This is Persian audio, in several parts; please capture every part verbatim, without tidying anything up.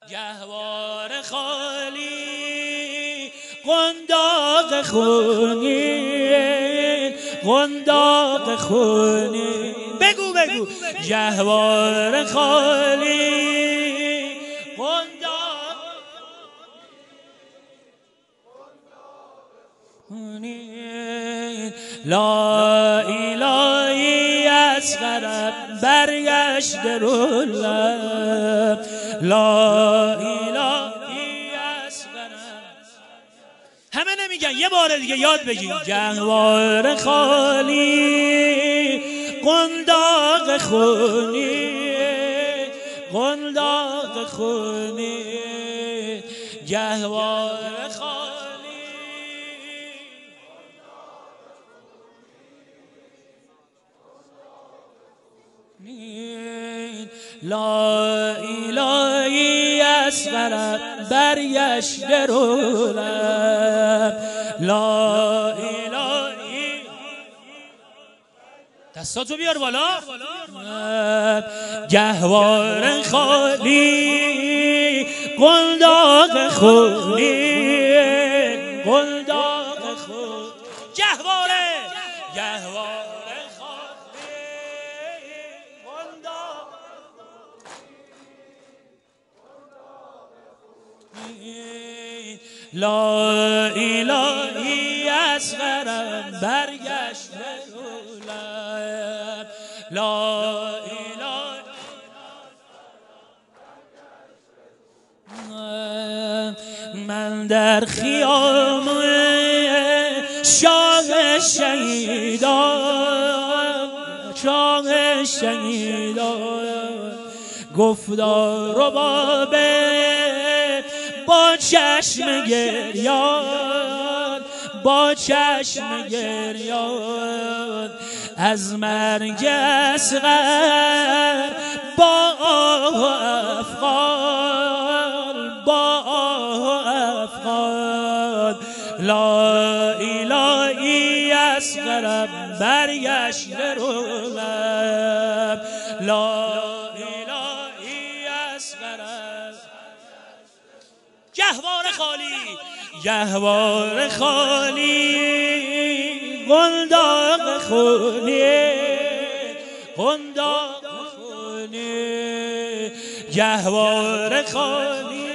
گهوار خالی قنداق خونین، قنداق خونین. بگو بگو گهوار خالی قنداق خونین. لا الهی اصغرم برگشت رو لب، لا الهی اصغرم. همه نمیگن، یه بار دیگه یاد بگین. گهوار خالی قنداق خونی، قنداق خونی. گهوار خالی لا الهی اصغرم برگشت رو لب، لا الهی. دستاتو بیار بالا. گهوار خالی قنداق خونی، قنداق خونی. گهواره گهوار لا الهی اصغرم برگشت رو لب، لا الهی. من در خیام شاه شهیدان، شاه شهیدان گفتار ربابه با چشم گریان، با چشم گریان از مرگ اصغر با آه و افغان، با آه و افغان. لا الهی اصغرم برگشت رو لب، لا الهی اصغرم. گهوار خالی گهوار خالی قنداق خونی، قنداق خونی. گهوار خالی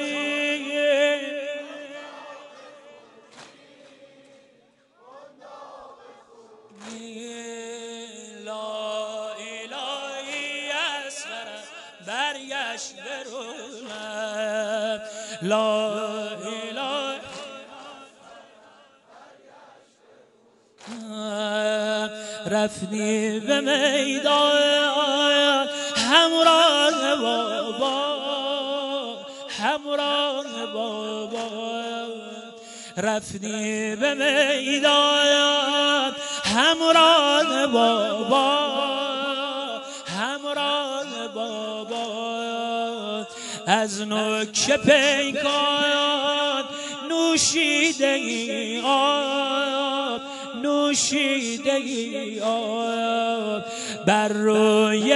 لا الهی اصغرم برگشت رو لب، لا اله. رفتی به میدان همراه بابا، همراه بابا. رفتی به میدان همراه بابا، همراه بابا. از نوک پیکان نوشیدگی آب، نوشیدگی آب. بر روی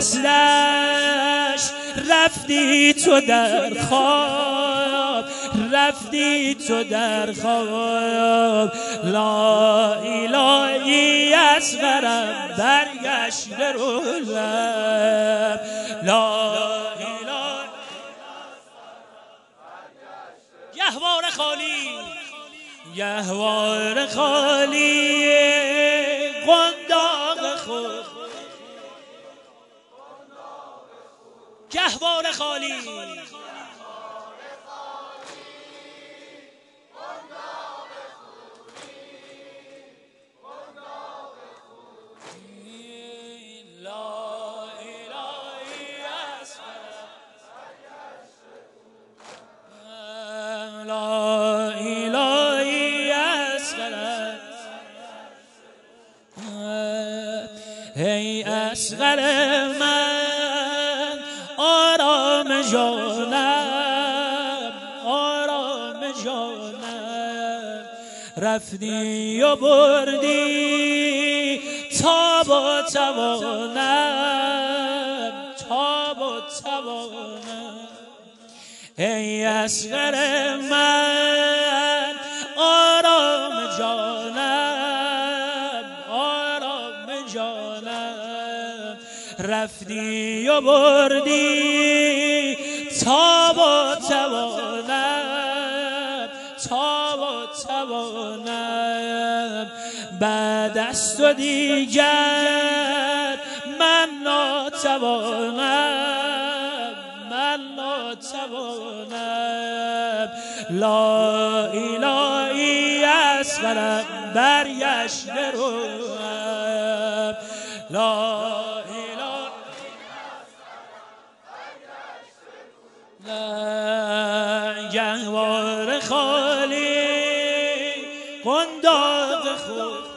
دستش رفتی تو در خواب، رفتی تو در خواب. لا الهی اصغرم برگشت رو لب، لا اله. گهوار خالی گهوار خالی قنداق خود، گهوار خالی ای اصغر من آرام جانم، آرام جانم. رفتی و بردی تاب و توانم، تاب و توانم. ای اصغر من آرام جانم آرام جانم رفتی و بردی تاب و توانم تاب و توانم بعد از تو دیگر من ناتوانم من ناتوانم لا الهی اصغرم برگشته روم لا گهوار خالی قنداق خود